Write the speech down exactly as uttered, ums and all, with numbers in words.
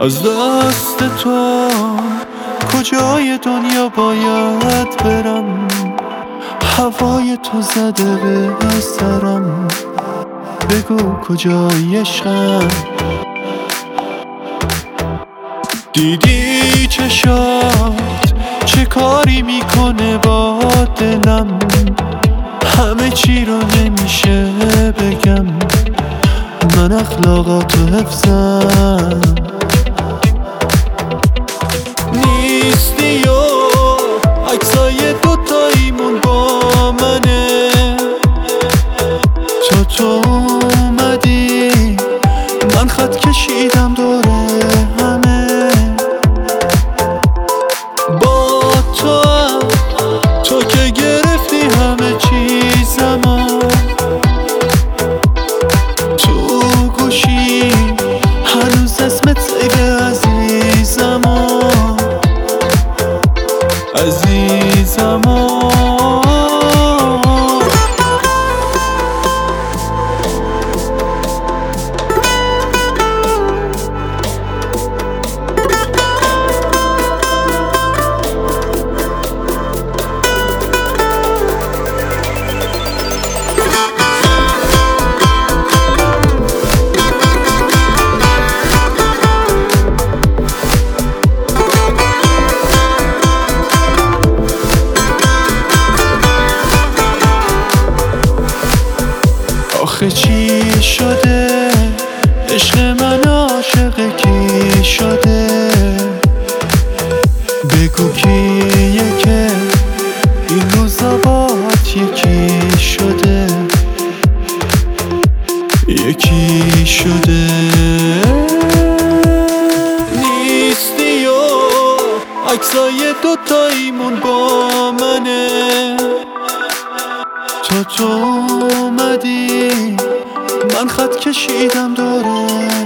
از دست تو کجای دنیا باید برم؟ هوای تو زده به سرم، بگو کجای عشقم؟ دیدی چشات چه کاری میکنه با دلم؟ همه چی رو نمیشه بگم، من اخلاقاتو حفظم. نیستی و عکسای دوتاییمون با منه، تا تو اومدی من خط کشیدم دوره همه. با تو هم تو که گرفتی همه چیزمو، تو گوشی هنوز اسمت زیده عزیزمو عزیزمو. آخه چی شده؟ عشق من عاشق کی شده؟ بگو کیه که این روزا باهات یکی شده، یکی شده. نیستی و عکسای دوتاییمون با منه، تا تو اومدی من خط کشیدم دوره